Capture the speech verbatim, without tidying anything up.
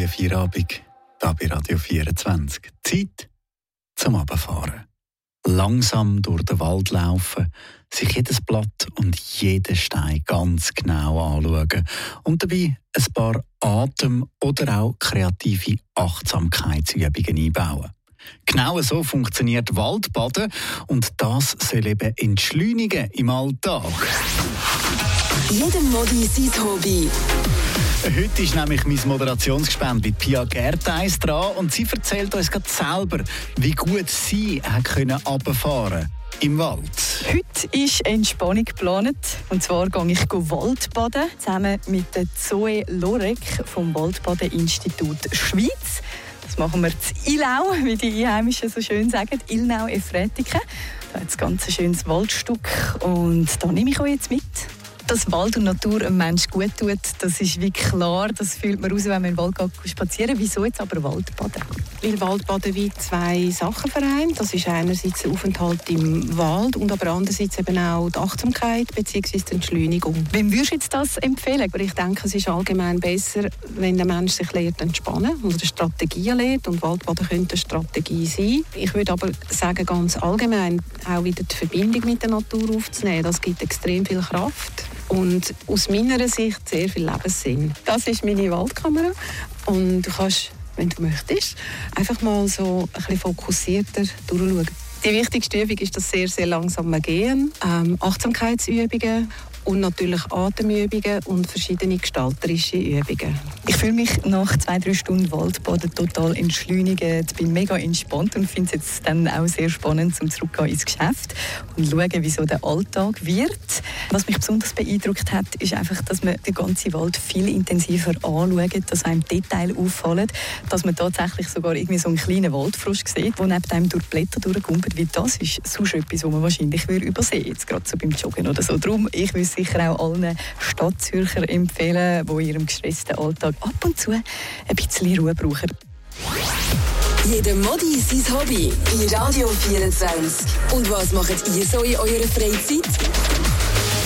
Feierabend, hier bei Radio vierundzwanzig. Zeit zum Runterfahren. Langsam durch den Wald laufen, sich jedes Blatt und jeden Stein ganz genau anschauen und dabei ein paar Atem- oder auch kreative Achtsamkeitsübungen einbauen. Genau so funktioniert Waldbaden und das soll eben entschleunigen im Alltag. Jedem Modi sein Hobby. Heute ist nämlich mein Moderationsgespann mit Pia Gertheis dran und sie erzählt uns gerade selber, wie gut sie runterfahren konnte im Wald. Heute ist Entspannung geplant. Und zwar gehe ich Waldbaden, zusammen mit der Zoe Lorek vom Waldbaden-Institut Schweiz. Das machen wir in Illau, wie die Einheimischen so schön sagen, Ilnau-Efretiken. Da hat es ganz ein schönes Waldstück und da nehme ich euch jetzt mit. Dass Wald und Natur einem Menschen gut tut, das ist wie klar. Das fühlt man raus, wenn man im Wald spazieren geht. Wieso jetzt aber Waldbaden? Weil Waldbaden wie zwei Sachen vereint. Das ist einerseits der Aufenthalt im Wald und aber andererseits eben auch die Achtsamkeit bzw. die Entschleunigung. Wem würdest du jetzt das empfehlen? Aber ich denke, es ist allgemein besser, wenn der Mensch sich lernt entspannen oder Strategien lernt. Und Waldbaden könnte eine Strategie sein. Ich würde aber sagen, ganz allgemein auch wieder die Verbindung mit der Natur aufzunehmen. Das gibt extrem viel Kraft. Und aus meiner Sicht sehr viel Lebenssinn. Das ist meine Waldkamera. Und du kannst, wenn du möchtest, einfach mal so ein bisschen fokussierter durchschauen. Die wichtigste Übung ist das sehr, sehr langsame Gehen, ähm, Achtsamkeitsübungen und natürlich Atemübungen und verschiedene gestalterische Übungen. Ich fühle mich nach zwei, drei Stunden Waldbaden total entschleunigt, bin mega entspannt und finde es jetzt dann auch sehr spannend, zum zurückgehen ins Geschäft und schauen, wie so der Alltag wird. Was mich besonders beeindruckt hat, ist einfach, dass man den ganzen Wald viel intensiver anschaut, dass einem Detail auffallen, dass man tatsächlich sogar irgendwie so einen kleinen Waldfrosch sieht, der neben einem durch die Blätter durchkumpelt, weil das ist sonst etwas, was man wahrscheinlich übersehen würde, jetzt gerade so beim Joggen oder so. Darum, ich will sicher auch allen Stadtzürcher empfehlen, die in ihrem gestressten Alltag ab und zu ein bisschen Ruhe brauchen. Jedem Modi sein Hobby in Radio vierundzwanzig. Und was macht ihr so in eurer Freizeit?